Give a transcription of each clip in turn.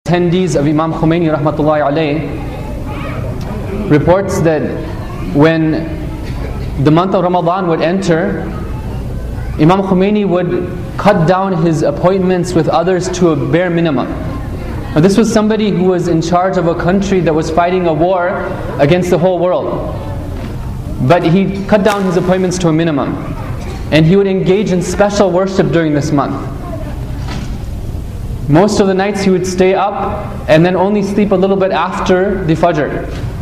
Attendees of Imam Khomeini rahmatullahi alayh reports that when the month of Ramadan would enter, Imam Khomeini would cut down his appointments with others to a bare minimum. Now, this was somebody who was in charge of a country that was fighting a war against the whole world. But he cut down his appointments to a minimum. And he would engage in special worship during this month. Most of the nights he would stay up and then only sleep a little bit after the Fajr.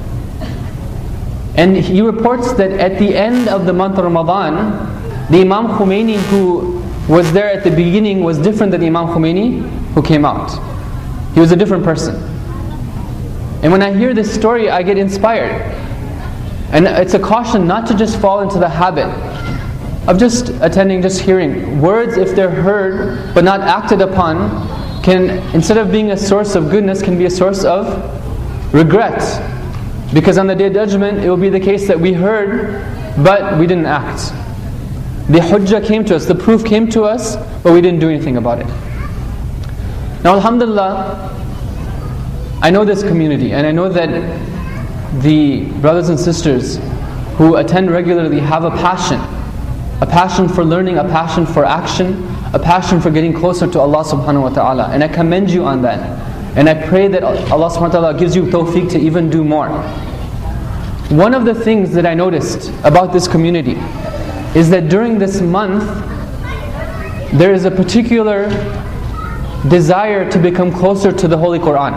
And he reports that at the end of the month of Ramadan, the Imam Khomeini who was there at the beginning was different than the Imam Khomeini who came out. He was a different person. And when I hear this story, I get inspired. And it's a caution not to just fall into the habit of just attending, just hearing. Words, if they're heard but not acted upon, can, instead of being a source of goodness, can be a source of regret. Because on the Day of Judgment, it will be the case that we heard, but we didn't act. The hujjah came to us, the proof came to us, but we didn't do anything about it. Now, alhamdulillah, I know this community, and I know that the brothers and sisters who attend regularly have a passion for learning, a passion for action, a passion for getting closer to Allah subhanahu wa ta'ala. And I commend you on that. And I pray that Allah subhanahu wa ta'ala gives you tawfiq to even do more. One of the things that I noticed about this community is that during this month, there is a particular desire to become closer to the Holy Quran.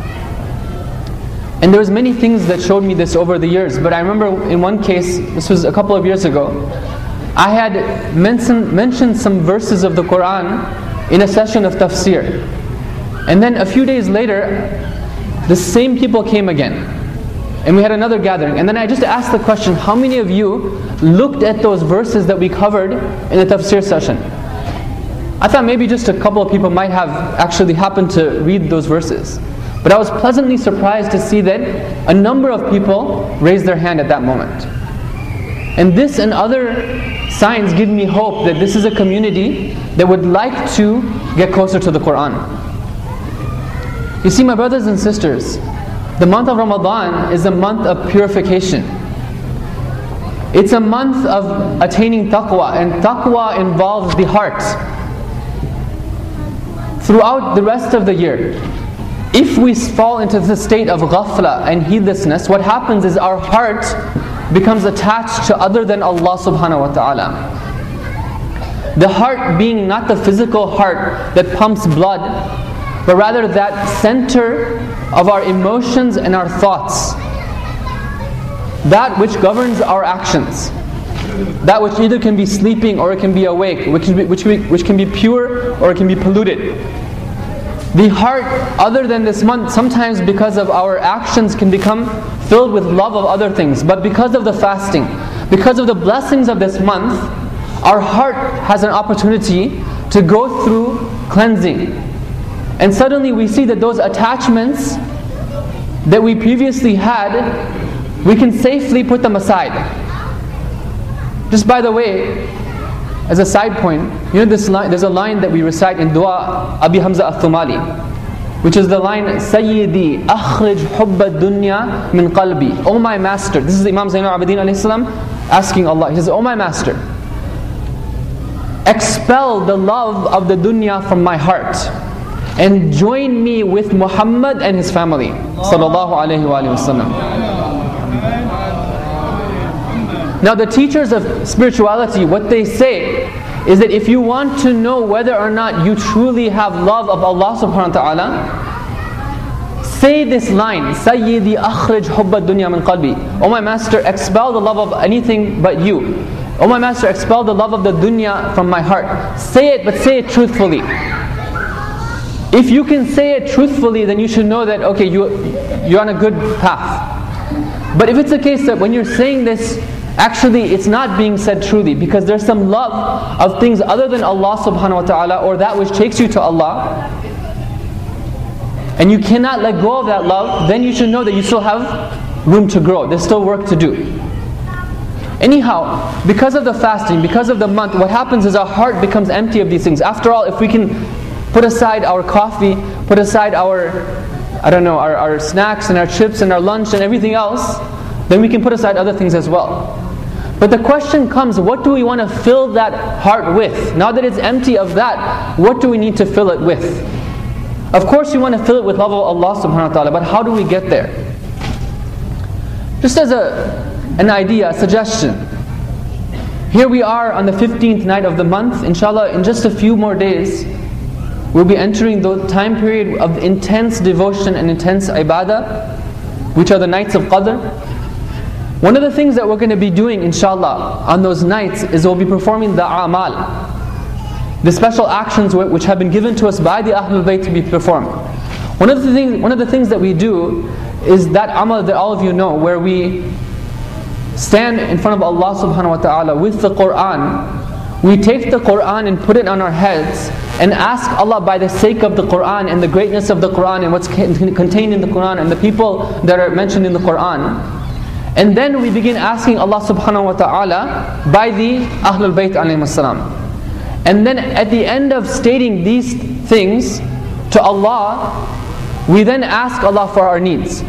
And there was many things that showed me this over the years, but I remember in one case, this was a couple of years ago, I had mentioned some verses of the Quran in a session of tafsir. And then a few days later, the same people came again. And we had another gathering. And then I just asked the question, how many of you looked at those verses that we covered in the tafsir session? I thought maybe just a couple of people might have actually happened to read those verses. But I was pleasantly surprised to see that a number of people raised their hand at that moment. And this and other signs give me hope that this is a community that would like to get closer to the Quran. You see, my brothers and sisters, the month of Ramadan is a month of purification. It's a month of attaining taqwa, and taqwa involves the heart. Throughout the rest of the year, if we fall into the state of ghafla and heedlessness, what happens is our heart becomes attached to other than Allah subhanahu wa ta'ala. The heart being not the physical heart that pumps blood, but rather that center of our emotions and our thoughts. That which governs our actions. That which either can be sleeping or it can be awake, which can be pure or it can be polluted. The heart, other than this month, sometimes because of our actions can become filled with love of other things. But because of the fasting, because of the blessings of this month, our heart has an opportunity to go through cleansing. And suddenly we see that those attachments that we previously had, we can safely put them aside. Just by the way, as a side point, you know this line, there's a line that we recite in Dua Abi Hamza al-Thumali, which is the line, Sayyidi, akhrij hubba dunya min qalbi. Oh my master. This is Imam Zainul Abidin alayhi salam asking Allah. He says, oh my master, expel the love of the dunya from my heart and join me with Muhammad and his family. Sallallahu alayhi wa sallam. Now the teachers of spirituality, what they say is that if you want to know whether or not you truly have love of Allah subhanahu wa ta'ala, say this line, Sayyidi akhrij hubba dunya min qalbi. Oh my master, expel the love of anything but you. Oh my master, expel the love of the dunya from my heart. Say it, but say it truthfully. If you can say it truthfully, then you should know that, okay, you're on a good path. But if it's the case that when you're saying this, actually it's not being said truly, because there's some love of things other than Allah subhanahu wa ta'ala, or that which takes you to Allah, and you cannot let go of that love, then you should know that you still have room to grow. There's still work to do. Anyhow, because of the fasting, because of the month, what happens is our heart becomes empty of these things. After all, if we can put aside our coffee, put aside our, our snacks and our chips and our lunch and everything else, then we can put aside other things as well. But the question comes, what do we want to fill that heart with? Now that it's empty of that, what do we need to fill it with? Of course we want to fill it with love of Allah subhanahu wa ta'ala, but how do we get there? Just as an idea, a suggestion. Here we are on the 15th night of the month. Inshallah, in just a few more days, we'll be entering the time period of intense devotion and intense ibadah, which are the nights of Qadr. One of the things that we're going to be doing, inshallah, on those nights is we'll be performing the a'mal, the special actions which have been given to us by the Ahlul Bayt to be performed. One of the things that we do is that amal that all of you know, where we stand in front of Allah subhanahu wa ta'ala with the Qur'an. We take the Qur'an and put it on our heads and ask Allah, by the sake of the Qur'an and the greatness of the Qur'an and what's contained in the Qur'an and the people that are mentioned in the Qur'an. And then we begin asking Allah subhanahu wa ta'ala by the Ahlul Bayt alayhim as-salam. And then at the end of stating these things to Allah, we then ask Allah for our needs.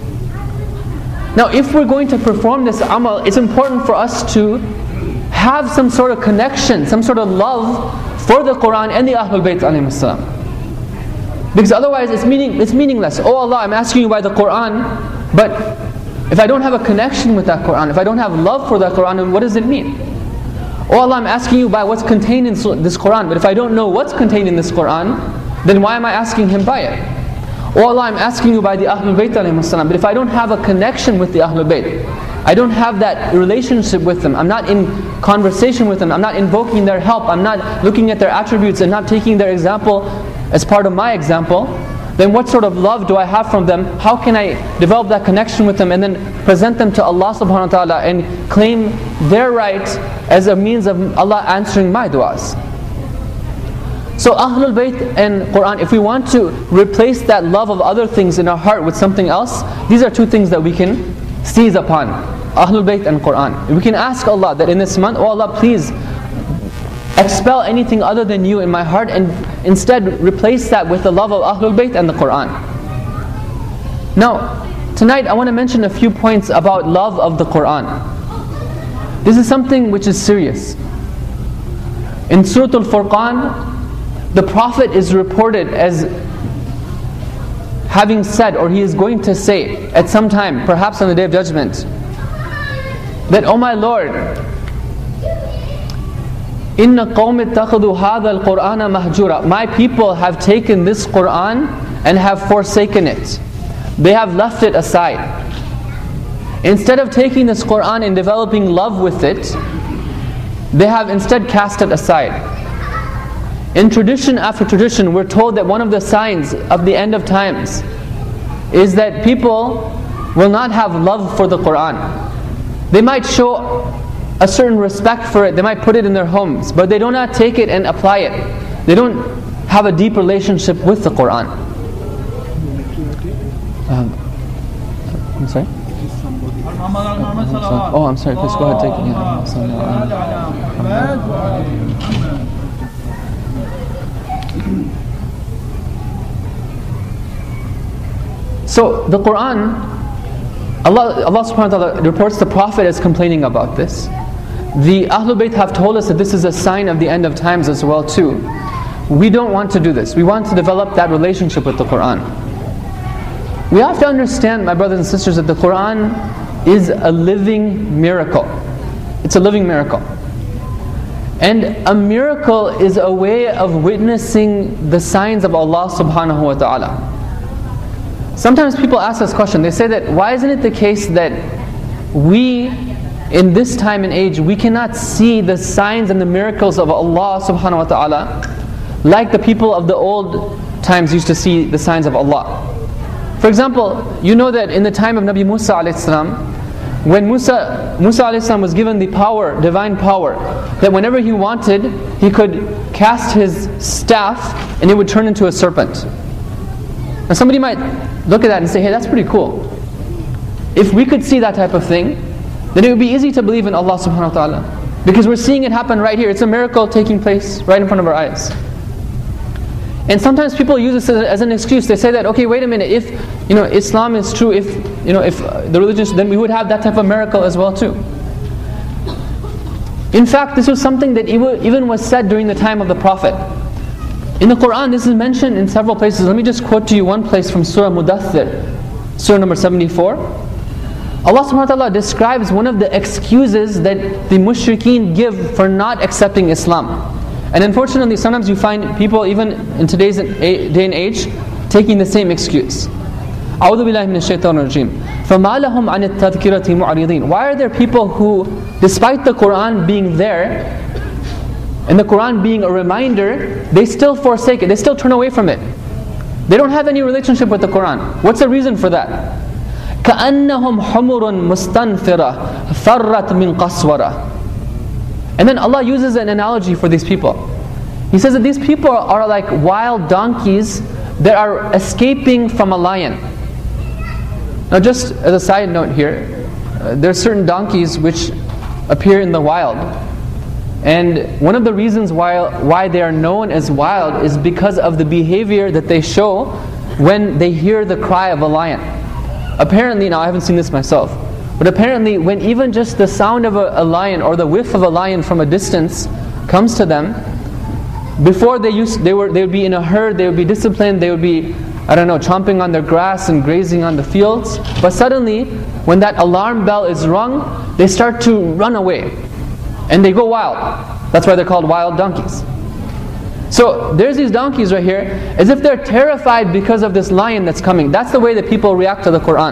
Now if we're going to perform this amal, it's important for us to have some sort of connection, some sort of love for the Qur'an and the Ahlul Bayt alayhim as-salam. Because otherwise it's meaningless. Oh Allah, I'm asking you by the Qur'an, but if I don't have a connection with that Qur'an, if I don't have love for that Qur'an, then what does it mean? Oh Allah, I'm asking you by what's contained in this Qur'an, but if I don't know what's contained in this Qur'an, then why am I asking Him by it? Oh Allah, I'm asking you by the Ahlul Bayt alayhim as-salam, but if I don't have a connection with the Ahlul Bayt, I don't have that relationship with them, I'm not in conversation with them, I'm not invoking their help, I'm not looking at their attributes and not taking their example as part of my example, then what sort of love do I have from them? How can I develop that connection with them and then present them to Allah subhanahu wa ta'ala and claim their right as a means of Allah answering my du'as? So Ahlul Bayt and Qur'an, if we want to replace that love of other things in our heart with something else, these are two things that we can seize upon. Ahlul Bayt and Qur'an. We can ask Allah that in this month, oh Allah, please expel anything other than you in my heart and instead replace that with the love of Ahlul Bayt and the Qur'an. Now, tonight I want to mention a few points about love of the Qur'an. This is something which is serious. In Surah Al-Furqan, the Prophet is reported as having said, or he is going to say at some time, perhaps on the Day of Judgment, that, oh my Lord, Inna qawmi ittakhadhu hadha al-Qur'ana mahjura. My people have taken this Qur'an and have forsaken it. They have left it aside. Instead of taking this Qur'an and developing love with it, they have instead cast it aside. In tradition after tradition, we're told that one of the signs of the end of times is that people will not have love for the Qur'an. They might show a certain respect for it, they might put it in their homes, but they do not take it and apply it. They don't have a deep relationship with the Qur'an. I'm sorry? Oh, I'm sorry, please go ahead, take it. So the Qur'an, Allah subhanahu wa ta'ala reports the Prophet as complaining about this. The Ahlul Bayt have told us that this is a sign of the end of times as well too. We don't want to do this. We want to develop that relationship with the Qur'an. We have to understand, my brothers and sisters, that the Qur'an is a living miracle. It's a living miracle. And a miracle is a way of witnessing the signs of Allah subhanahu wa ta'ala. Sometimes people ask this question, they say that, why isn't it the case that we, in this time and age, we cannot see the signs and the miracles of Allah subhanahu wa ta'ala like the people of the old times used to see the signs of Allah? For example, you know that in the time of Nabi Musa alayhi salam, when Musa alayhi salam was given the power, divine power, that whenever he wanted, he could cast his staff and it would turn into a serpent. Now somebody might look at that and say, hey, that's pretty cool. If we could see that type of thing, then it would be easy to believe in Allah subhanahu wa ta'ala. Because we're seeing it happen right here. It's a miracle taking place right in front of our eyes. And sometimes people use this as an excuse. They say that, okay, wait a minute, if Islam is true, if the religion, then we would have that type of miracle as well too. In fact, this was something that even was said during the time of the Prophet. In the Quran, this is mentioned in several places. Let me just quote to you one place from Surah Mudaththir, Surah number 74. Allah subhanahu wa ta'ala describes one of the excuses that the mushrikeen give for not accepting Islam. And unfortunately, sometimes you find people, even in today's day and age, taking the same excuse. أعوذ بالله من الشيطان الرجيم فما لهم عن التذكرة معرضين. Why are there people who, despite the Quran being there, and the Quran being a reminder, they still forsake it, they still turn away from it? They don't have any relationship with the Quran. What's the reason for that? كأنهم حمر مستنفرة فرت من قسورة. And then Allah uses an analogy for these people. He says that these people are like wild donkeys that are escaping from a lion. Now just as a side note here, there are certain donkeys which appear in the wild. And one of the reasons why they are known as wild is because of the behavior that they show when they hear the cry of a lion. Apparently, now I haven't seen this myself, but apparently when even just the sound of a lion or the whiff of a lion from a distance comes to them, before they would be in a herd, they would be disciplined, they would be, chomping on their grass and grazing on the fields. But suddenly, when that alarm bell is rung, they start to run away. And they go wild. That's why they're called wild donkeys. So there's these donkeys right here, as if they're terrified because of this lion that's coming. That's the way that people react to the Quran.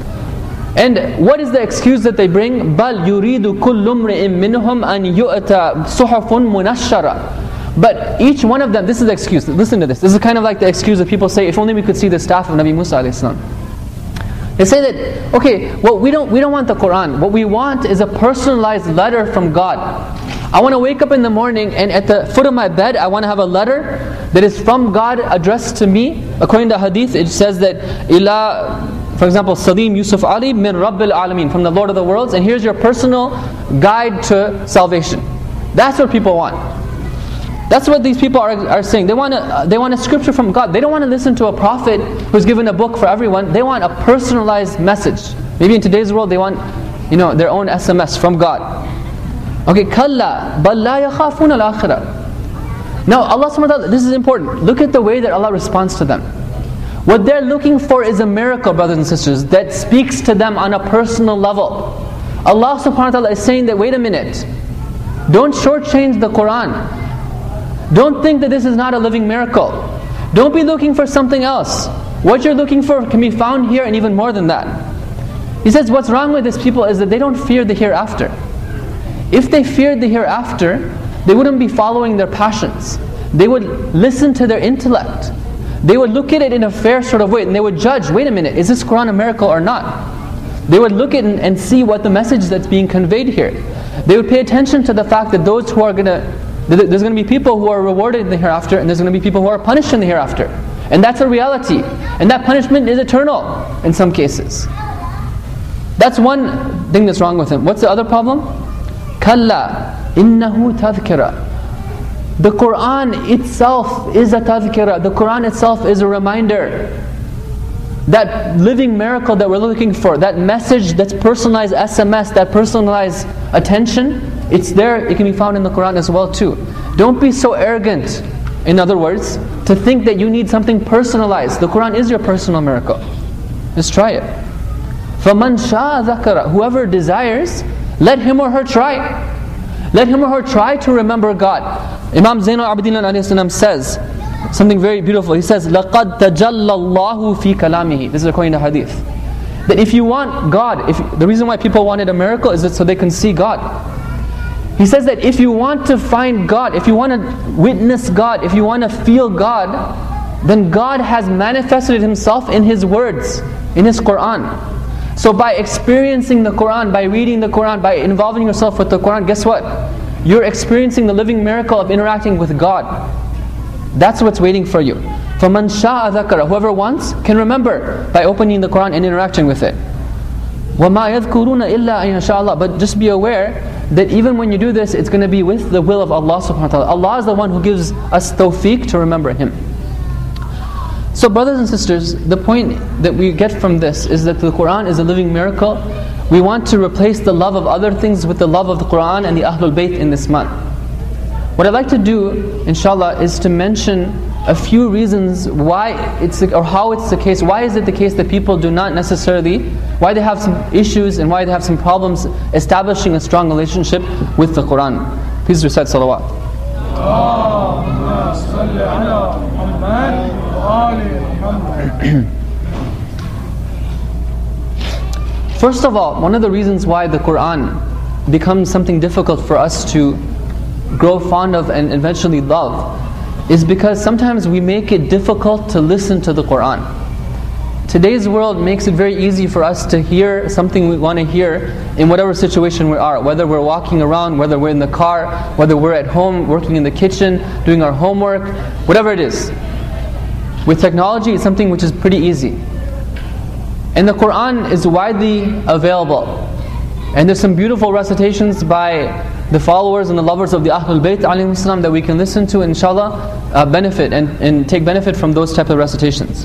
And what is the excuse that they bring? بَلْ يُرِيدُ كُلُّ امْرِئٍ مِّنْهُمْ أَنْ يُؤْتَى صُحُفٌ مُنَشَّرَةٌ. But each one of them, this is the excuse. Listen to this. This is kind of like the excuse that people say, if only we could see the staff of Nabi Musa alayhi salam. They say that, okay, well, we don't want the Quran. What we want is a personalized letter from God. I want to wake up in the morning and at the foot of my bed, I want to have a letter that is from God addressed to me. According to hadith, it says that, for example, Salim Yusuf Ali min Rabbil Alameen, from the Lord of the worlds, and here's your personal guide to salvation. That's what people want. That's what these people are saying. They want a scripture from God. They don't want to listen to a prophet who's given a book for everyone. They want a personalized message. Maybe in today's world they want, their own SMS from God. Okay, kalla bal la yakhafuna al-akhirah. Now Allah subhanahu wa ta'ala, this is important. Look at the way that Allah responds to them. What they're looking for is a miracle, brothers and sisters, that speaks to them on a personal level. Allah subhanahu wa ta'ala is saying that, wait a minute, don't shortchange the Quran. Don't think that this is not a living miracle. Don't be looking for something else. What you're looking for can be found here and even more than that. He says what's wrong with these people is that they don't fear the hereafter. If they feared the hereafter, they wouldn't be following their passions. They would listen to their intellect. They would look at it in a fair sort of way, and they would judge, wait a minute, is this Quran a miracle or not? They would look at it and see what the message that's being conveyed here. They would pay attention to the fact that there's going to be people who are rewarded in the hereafter, and there's going to be people who are punished in the hereafter. And that's a reality. And that punishment is eternal in some cases. That's one thing that's wrong with him. What's the other problem? Kalla innahu tadhkira. The Quran itself is a tadhkira. The Quran itself is a reminder. That living miracle that we're looking for, that message that's personalized SMS, that personalized attention, it's there, it can be found in the Quran as well too. Don't be so arrogant, in other words, to think that you need something personalized. The Quran is your personal miracle. Just try it. فَمَنْ شَاءَ ذَكَرَ. Whoever desires, let him or her try. Let him or her try to remember God. Imam Zainul Abidin alayhi salam says something very beautiful. He says, لَقَدْ تَجَلَّ اللَّهُ فِي كَلَامِهِ. This is according to hadith. That if you want God, the reason why people wanted a miracle is that so they can see God. He says that if you want to find God, if you want to witness God, if you want to feel God, then God has manifested Himself in His words, in His Quran. So by experiencing the Quran, by reading the Quran, by involving yourself with the Quran, guess what? You're experiencing the living miracle of interacting with God. That's what's waiting for you. فَمَنْ شَاءَ ذَكَرَ. Whoever wants can remember by opening the Quran and interacting with it. وَمَا يَذْكُرُونَ إِلَّا أَن يَشَاءَ اللَّهُ. But just be aware that even when you do this, it's going to be with the will of Allah subhanahu wa ta'ala. Allah is the one who gives us tawfiq to remember Him. So brothers and sisters, the point that we get from this is that the Qur'an is a living miracle. We want to replace the love of other things with the love of the Qur'an and the Ahlul Bayt in this month. What I'd like to do, inshallah, is to mention a few reasons why it's, or how it's the case. Why is it the case that people do not necessarily, why they have some issues and why they have some problems establishing a strong relationship with the Qur'an. Please recite salawat. First of all, one of the reasons why the Qur'an becomes something difficult for us to grow fond of and eventually love is because sometimes we make it difficult to listen to the Qur'an. Today's world makes it very easy for us to hear something we want to hear in whatever situation we are, whether we're walking around, whether we're in the car, whether we're at home, working in the kitchen, doing our homework, whatever it is. With technology, it's something which is pretty easy. And the Qur'an is widely available. And there's some beautiful recitations by the followers and the lovers of the Ahlul Bayt alayhim salam that we can listen to, inshallah, benefit and take benefit from those type of recitations.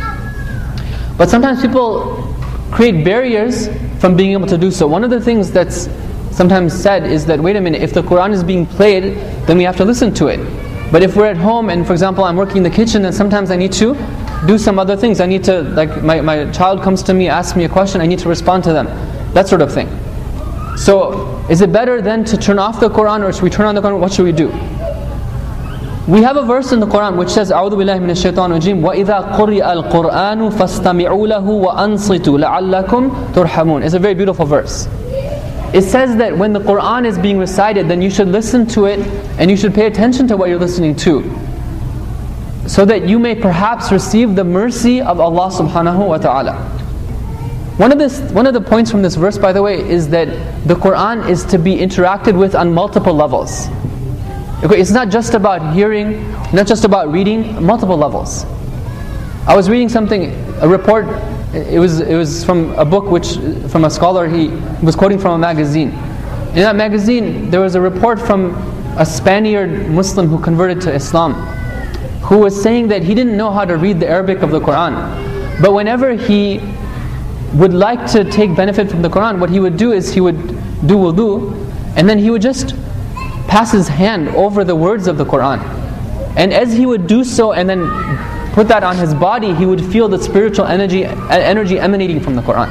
But sometimes people create barriers from being able to do so. One of the things that's sometimes said is that, wait a minute, if the Qur'an is being played, then we have to listen to it. But if we're at home and, for example, I'm working in the kitchen, then sometimes I need to do some other things. I need to, like my child comes to me, asks me a question, I need to respond to them. That sort of thing. So, is it better then to turn off the Qur'an, or should we turn on the Qur'an? What should we do? We have a verse in the Qur'an which says, أعوذ بالله من الشيطان الرجيم وَإِذَا قُرِئَ الْقُرْآنُ فَاسْتَمِعُوا لَهُ وَأَنصِتُوا لَعَلَّكُمْ تُرْحَمُونَ. It's a very beautiful verse. It says that when the Qur'an is being recited, then you should listen to it and you should pay attention to what you're listening to, so that you may perhaps receive the mercy of Allah subhanahu wa ta'ala. One of the points from this verse, by the way, is that the Qur'an is to be interacted with on multiple levels. Okay, it's not just about hearing, not just about reading, multiple levels. I was reading something, a report, it was from a book from a scholar, he was quoting from a magazine. In that magazine, there was a report from a Spaniard Muslim who converted to Islam, who was saying that he didn't know how to read the Arabic of the Qur'an. But whenever he would like to take benefit from the Qur'an, what he would do is he would do wudu, and then he would just pass his hand over the words of the Qur'an. And as he would do so and then put that on his body, he would feel the spiritual energy emanating from the Qur'an.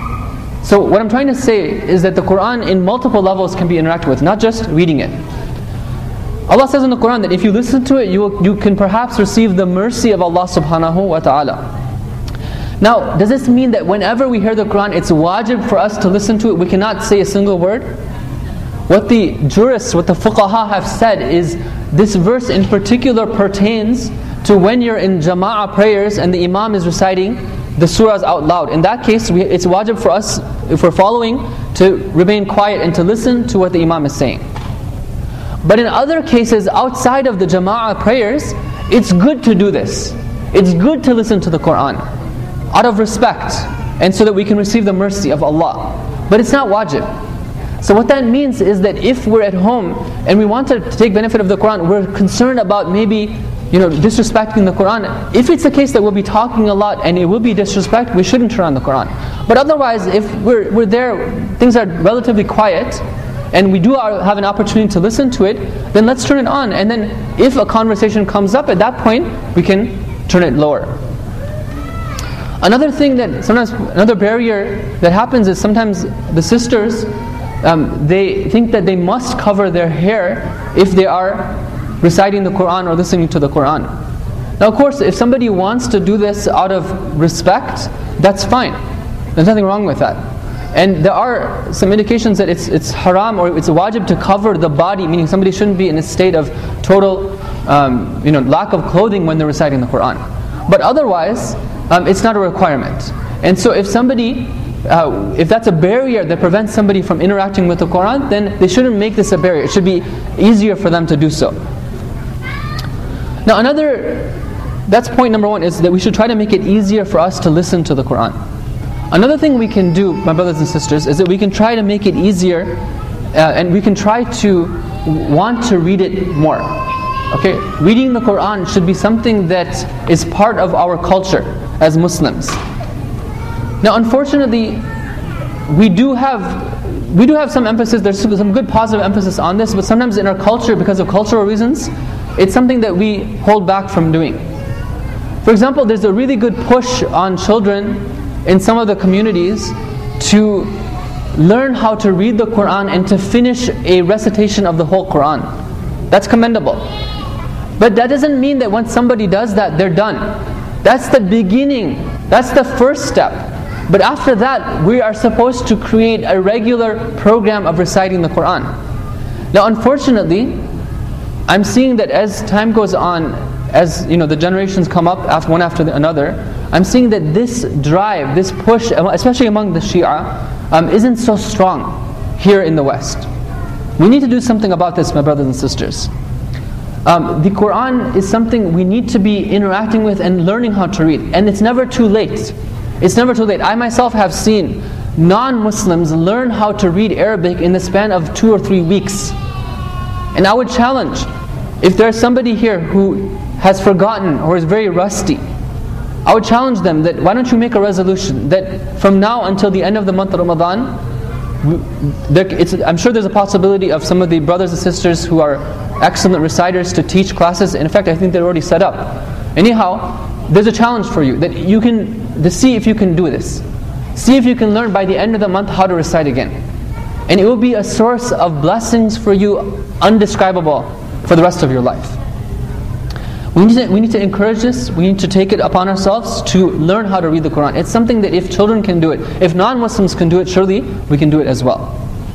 So what I'm trying to say is that the Qur'an in multiple levels can be interacted with, not just reading it. Allah says in the Qur'an that if you listen to it, you can perhaps receive the mercy of Allah subhanahu wa ta'ala. Now, does this mean that whenever we hear the Qur'an, it's wajib for us to listen to it, we cannot say a single word? What the jurists, what the fuqaha have said is, this verse in particular pertains to when you're in jama'ah prayers and the imam is reciting the surahs out loud. In that case, it's wajib for us, if we're following, to remain quiet and to listen to what the imam is saying. But in other cases, outside of the jama'ah prayers, it's good to do this. It's good to listen to the Qur'an, out of respect, and so that we can receive the mercy of Allah. But it's not wajib. So what that means is that if we're at home and we want to take benefit of the Qur'an, we're concerned about maybe disrespecting the Qur'an. If it's the case that we'll be talking a lot and it will be disrespect, we shouldn't turn on the Qur'an. But otherwise, if we're there, things are relatively quiet, and we do have an opportunity to listen to it, then let's turn it on. And then if a conversation comes up, at that point, we can turn it lower. Another thing that sometimes, another barrier that happens is sometimes the sisters, they think that they must cover their hair if they are reciting the Qur'an or listening to the Qur'an. Now of course, if somebody wants to do this out of respect, that's fine. There's nothing wrong with that. And there are some indications that it's haram or it's wajib to cover the body, meaning somebody shouldn't be in a state of total lack of clothing when they're reciting the Qur'an. But otherwise, it's not a requirement. And so if somebody, if that's a barrier that prevents somebody from interacting with the Qur'an, then they shouldn't make this a barrier. It should be easier for them to do so. Now that's point number one, is that we should try to make it easier for us to listen to the Qur'an. Another thing we can do, my brothers and sisters, is that we can try to make it easier and we can try to want to read it more. Okay, reading the Quran should be something that is part of our culture as Muslims. Now, unfortunately, we do have some emphasis. There's some good positive emphasis on this, but sometimes in our culture, because of cultural reasons, it's something that we hold back from doing. For example, there's a really good push on children in some of the communities to learn how to read the Quran and to finish a recitation of the whole Quran. That's commendable. But that doesn't mean that once somebody does that, they're done. That's the beginning. That's the first step. But after that, we are supposed to create a regular program of reciting the Quran. Now, unfortunately, I'm seeing that as time goes on, as the generations come up one after another, I'm seeing that this drive, this push, especially among the Shia, isn't so strong here in the West. We need to do something about this, my brothers and sisters. The Quran is something we need to be interacting with and learning how to read. And it's never too late. It's never too late. I myself have seen non-Muslims learn how to read Arabic in the span of 2 or 3 weeks. And I would challenge, if there's somebody here who has forgotten or is very rusty, I would challenge them that why don't you make a resolution that from now until the end of the month of Ramadan, I'm sure there's a possibility of some of the brothers and sisters who are excellent reciters to teach classes. In fact, I think they're already set up. Anyhow, there's a challenge for you that you can to see if you can do this. See if you can learn by the end of the month how to recite again. And it will be a source of blessings for you undescribable for the rest of your life. We need to encourage this. We need to take it upon ourselves to learn how to read the Quran. It's something that if children can do it, if non-Muslims can do it, surely we can do it as well.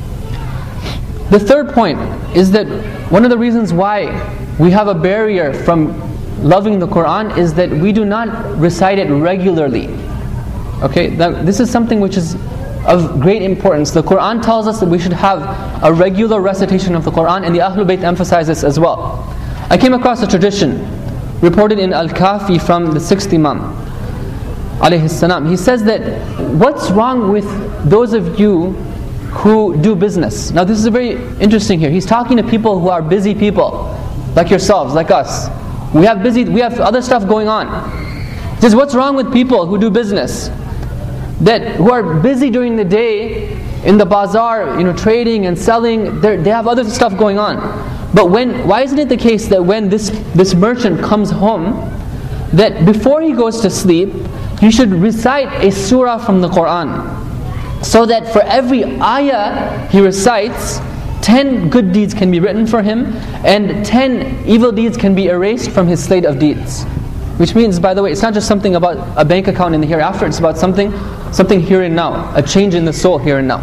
The third point is that one of the reasons why we have a barrier from loving the Quran is that we do not recite it regularly. Okay, this is something which is of great importance. The Quran tells us that we should have a regular recitation of the Quran, and the Ahlul Bayt emphasize this as well. I came across a tradition reported in Al-Kafi from the 6th Imam alayhi salam. He says that what's wrong with those of you who do business? Now this is very interesting here. He's talking to people who are busy people, like yourselves, like us. We have other stuff going on. He says, what's wrong with people who do business? Who are busy during the day in the bazaar, trading and selling, they have other stuff going on. But why isn't it the case that when this merchant comes home, that before he goes to sleep, he should recite a surah from the Quran, so that for every ayah he recites, 10 good deeds can be written for him, and 10 evil deeds can be erased from his slate of deeds. Which means, by the way, it's not just something about a bank account in the hereafter, it's about something here and now, a change in the soul here and now.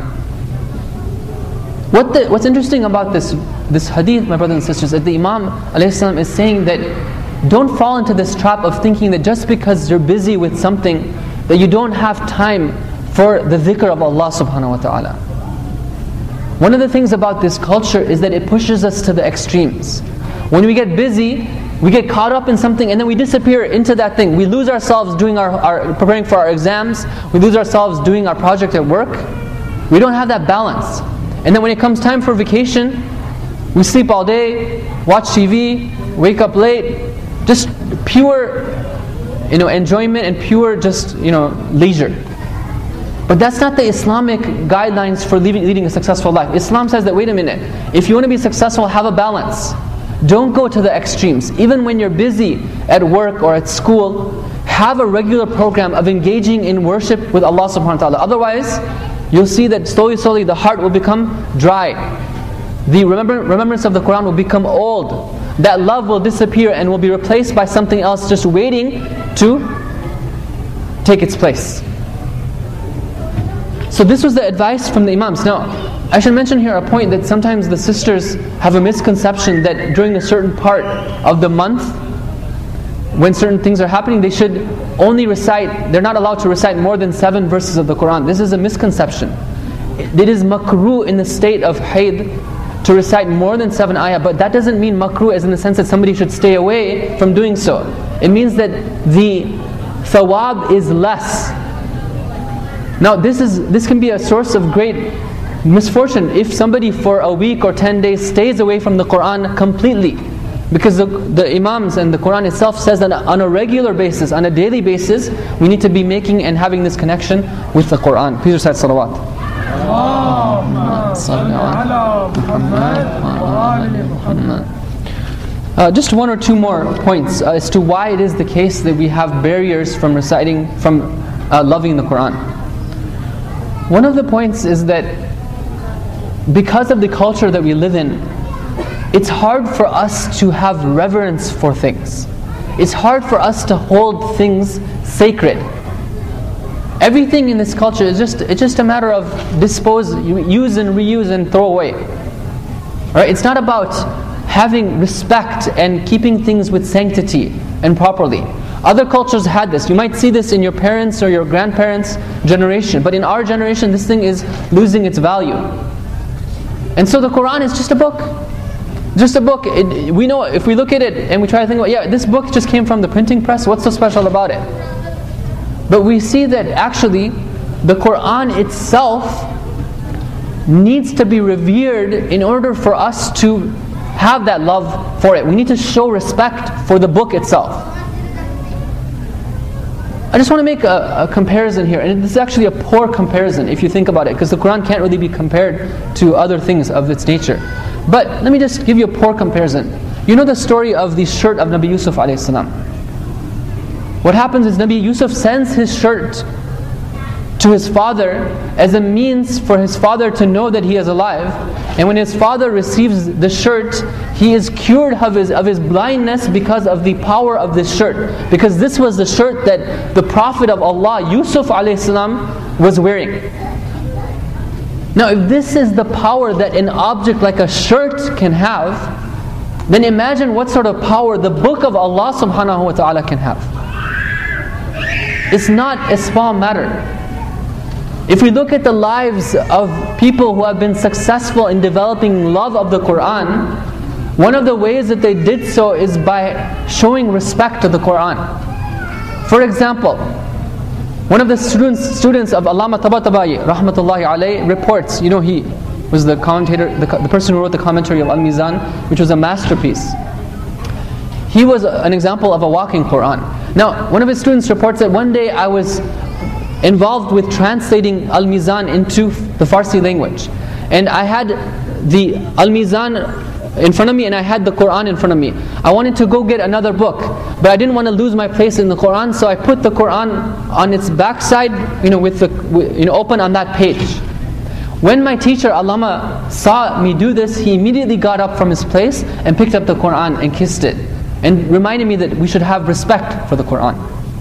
What's interesting about this hadith, my brothers and sisters, that the Imam ﷺ is saying that don't fall into this trap of thinking that just because you're busy with something, that you don't have time for the dhikr of Allah subhanahu wa ta'ala. One of the things about this culture is that it pushes us to the extremes. When we get busy, we get caught up in something and then we disappear into that thing. We lose ourselves doing our preparing for our exams. We lose ourselves doing our project at work. We don't have that balance. And then when it comes time for vacation, we sleep all day, watch TV, wake up late, just pure enjoyment and pure just leisure. But that's not the Islamic guidelines for leading a successful life. Islam says that, wait a minute, if you want to be successful, have a balance. Don't go to the extremes. Even when you're busy at work or at school, have a regular program of engaging in worship with Allah subhanahu wa ta'ala. Otherwise, you'll see that slowly the heart will become dry. The remembrance of the Quran will become old. That love will disappear and will be replaced by something else just waiting to take its place. So this was the advice from the Imams. Now, I should mention here a point that sometimes the sisters have a misconception that during a certain part of the month, when certain things are happening, they should only recite, they're not allowed to recite more than 7 verses of the Quran. This is a misconception. It is makruh in the state of hayd to recite more than 7 ayah, but that doesn't mean makruh as in the sense that somebody should stay away from doing so. It means that the thawab is less. Now this can be a source of great misfortune if somebody for a week or 10 days stays away from the Quran completely. Because the Imams and the Quran itself says that on a regular basis, on a daily basis, we need to be making and having this connection with the Quran. Please recite salawat. Just one or two more points as to why it is the case that we have barriers from loving the Quran. One of the points is that because of the culture that we live in, it's hard for us to have reverence for things. It's hard for us to hold things sacred. Everything in this culture is just a matter of dispose, use and reuse and throw away. Right? It's not about having respect and keeping things with sanctity and properly. Other cultures had this. You might see this in your parents' or your grandparents' generation, but in our generation, this thing is losing its value. And so the Quran is just a book. Just a book. We know, if we look at it and we try to think about, yeah, this book just came from the printing press, what's so special about it? But we see that actually the Quran itself needs to be revered in order for us to have that love for it. We need to show respect for the book itself. I just want to make a comparison here, and this is actually a poor comparison if you think about it, because the Quran can't really be compared to other things of its nature. But let me just give you a poor comparison. You know the story of the shirt of Nabi Yusuf alayhi salam. What happens is Nabi Yusuf sends his shirt to his father as a means for his father to know that he is alive. And when his father receives the shirt, he is cured of his blindness because of the power of this shirt. Because this was the shirt that the Prophet of Allah, Yusuf alayhi salam, was wearing. Now if this is the power that an object like a shirt can have, then imagine what sort of power the book of Allah subhanahu wa ta'ala can have. It's not a small matter. If we look at the lives of people who have been successful in developing love of the Quran, one of the ways that they did so is by showing respect to the Quran. For example, one of the students of Allama Tabatabai, rahmatullahi alayhi, reports, you know, he was the commentator, the person who wrote the commentary of Al-Mizan, which was a masterpiece. He was an example of a walking Quran. Now, one of his students reports that one day I was involved with translating Al-Mizan into the Farsi language. And I had the Al-Mizan in front of me and I had the Quran in front of me. I wanted to go get another book, but I didn't want to lose my place in the Quran, so I put the Quran on its backside, open on that page. When my teacher, Allama, saw me do this, he immediately got up from his place and picked up the Quran and kissed it, and reminded me that we should have respect for the Quran.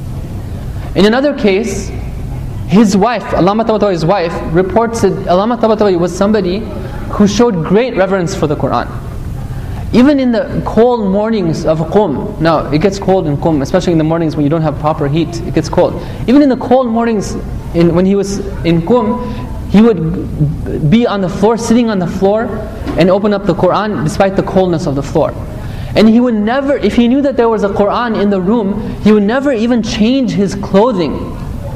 In another case, his wife, Allama Tabataba'i's wife, reports that Allama Tabatabai was somebody who showed great reverence for the Quran. Even in the cold mornings of Qum, now it gets cold in Qum, especially in the mornings when you don't have proper heat, it gets cold. Even in the cold mornings when he was in Qum, he would be on the floor, sitting on the floor, and open up the Quran despite the coldness of the floor. And he would never, if he knew that there was a Quran in the room, he would never even change his clothing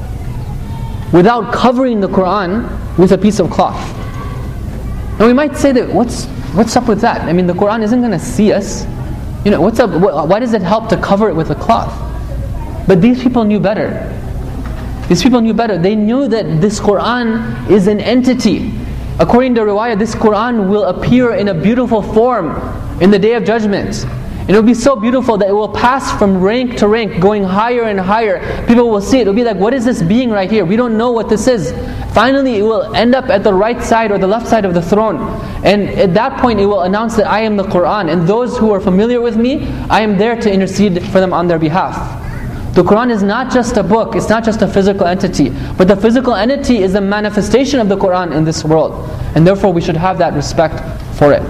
without covering the Quran with a piece of cloth. Now we might say that, what's up with that? I mean, the Quran isn't going to see us. What's up? Why does it help to cover it with a cloth? But these people knew better. These people knew better. They knew that this Quran is an entity. According to riwayah, this Quran will appear in a beautiful form in the Day of Judgment. It will be so beautiful that it will pass from rank to rank, going higher and higher. People will see it. It will be like, what is this being right here? We don't know what this is. Finally, it will end up at the right side or the left side of the throne. And at that point, it will announce that I am the Quran. And those who are familiar with me, I am there to intercede for them on their behalf. The Quran is not just a book. It's not just a physical entity. But the physical entity is a manifestation of the Quran in this world. And therefore, we should have that respect for it.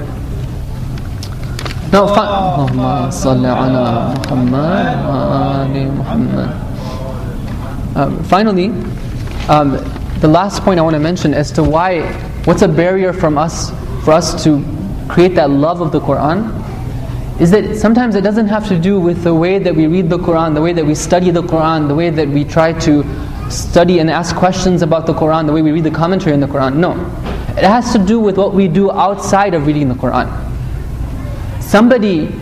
Now, finally, the last point I want to mention as to what's a barrier for us to create that love of the Quran, is that sometimes it doesn't have to do with the way that we read the Quran, the way that we study the Quran, the way that we try to study and ask questions about the Quran, the way we read the commentary in the Quran. No. It has to do with what we do outside of reading the Quran. Somebody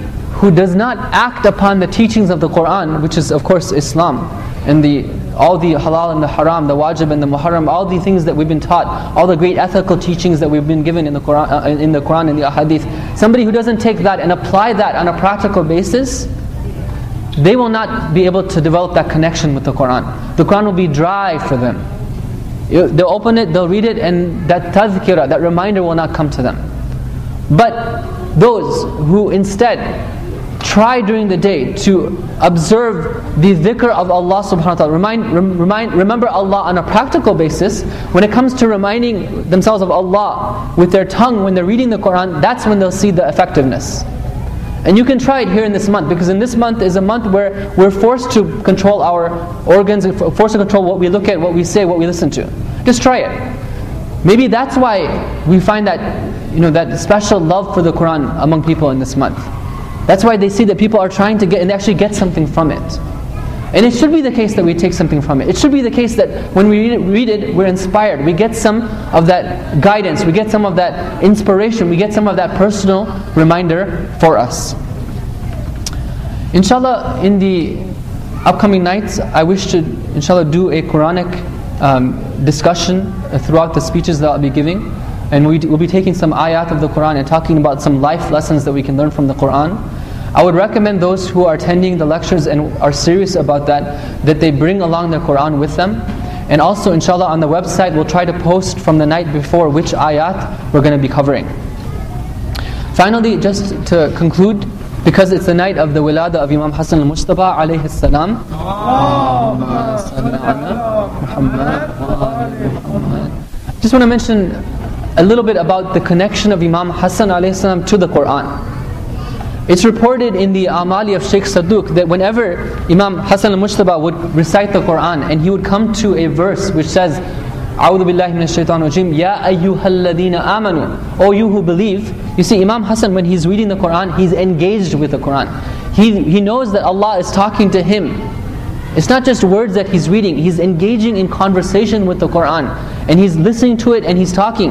who does not act upon the teachings of the Qur'an, which is of course Islam, and all the halal and the haram, the wajib and the muharram, all the things that we've been taught, all the great ethical teachings that we've been given in the Qur'an and the ahadith. Somebody who doesn't take that and apply that on a practical basis, they will not be able to develop that connection with the Qur'an. The Qur'an will be dry for them. They'll open it, they'll read it, and that tazkirah, that reminder will not come to them. But those who instead try during the day to observe the dhikr of Allah subhanahu wa ta'ala, remember Allah on a practical basis, when it comes to reminding themselves of Allah with their tongue when they're reading the Qur'an, that's when they'll see the effectiveness. And you can try it here in this month, because in this month is a month where we're forced to control our organs, forced to control what we look at, what we say, what we listen to. Just try it. Maybe that's why we find that, that special love for the Qur'an among people in this month. That's why they see that people are trying to get, and they actually get something from it. And it should be the case that we take something from it. It should be the case that when we read it, we're inspired. We get some of that guidance, we get some of that inspiration, we get some of that personal reminder for us. Inshallah, in the upcoming nights, I wish to, inshallah, do a Quranic discussion throughout the speeches that I'll be giving. And we'll be taking some ayat of the Qur'an and talking about some life lessons that we can learn from the Qur'an. I would recommend those who are attending the lectures and are serious about that they bring along their Qur'an with them. And also, inshallah, on the website we'll try to post from the night before which ayat we're going to be covering. Finally, just to conclude, because it's the night of the wilada of Imam Hassan al-Mujtaba alayhi salam, just want to mention a little bit about the connection of Imam Hassan alayhi salam to the Qur'an. It's reported in the Amali of Sheikh Saduq that whenever Imam Hassan al-Mujtaba would recite the Qur'an and he would come to a verse which says, A'udhu billahi minash shaitanir rajim, Ya ayyuhalladhina amanu, O you who believe. You see, Imam Hassan, when he's reading the Qur'an, he's engaged with the Qur'an. He knows that Allah is talking to him. It's not just words that he's reading, he's engaging in conversation with the Qur'an. And he's listening to it and he's talking.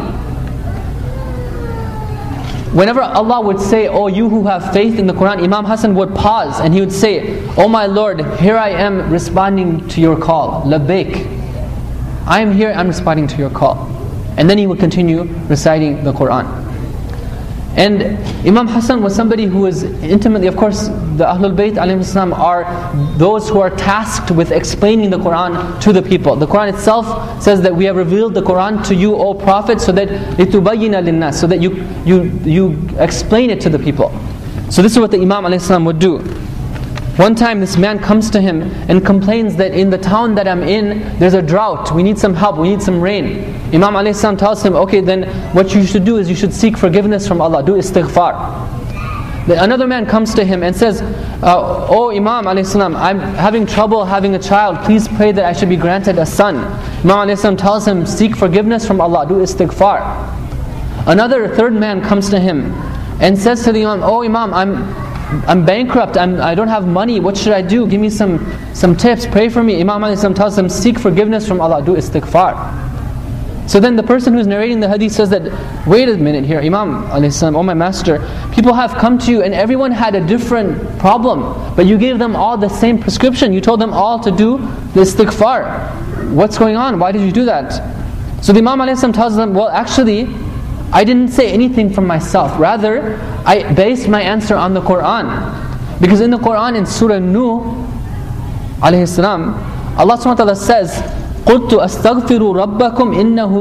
Whenever Allah would say, "Oh you who have faith in the Qur'an," Imam Hassan would pause and he would say, "Oh my Lord, here I am responding to your call. Labbaik. I am here, I'm responding to your call." And then he would continue reciting the Qur'an. And Imam Hassan was somebody who was intimately, of course, the Ahlul Bayt alayhim salam are those who are tasked with explaining the Qur'an to the people. The Qur'an itself says that we have revealed the Qur'an to you, O Prophet, so that لِتُبَيِّنَ لِلنَّاسِ, so that you explain it to the people. So this is what the Imam alayhi salam would do. One time this man comes to him and complains that in the town that I'm in, there's a drought, we need some help, we need some rain. Imam alayhi salam tells him, okay, then what you should do is you should seek forgiveness from Allah, do istighfar. Then another man comes to him and says, "Oh Imam alayhi salam, I'm having trouble having a child, please pray that I should be granted a son." Imam alayhi salam tells him, seek forgiveness from Allah, do istighfar. Another third man comes to him and says to the Imam, "Oh Imam, I'm bankrupt, I don't have money, what should I do? Give me some tips, pray for me." Imam alayhi salam tells him, seek forgiveness from Allah, do istighfar. So then the person who's narrating the hadith says that, wait a minute here, Imam alayhi salam, oh my master, people have come to you and everyone had a different problem, but you gave them all the same prescription, you told them all to do the istighfar. What's going on? Why did you do that? So the Imam alayhi salam tells them, well actually, I didn't say anything from myself. Rather, I based my answer on the Qur'an. Because in the Qur'an, in Surah Nuh, alayhi salam, Allah subhanahu wa ta'ala says, قُلْتُ أَسْتَغْفِرُوا رَبَّكُمْ إِنَّهُ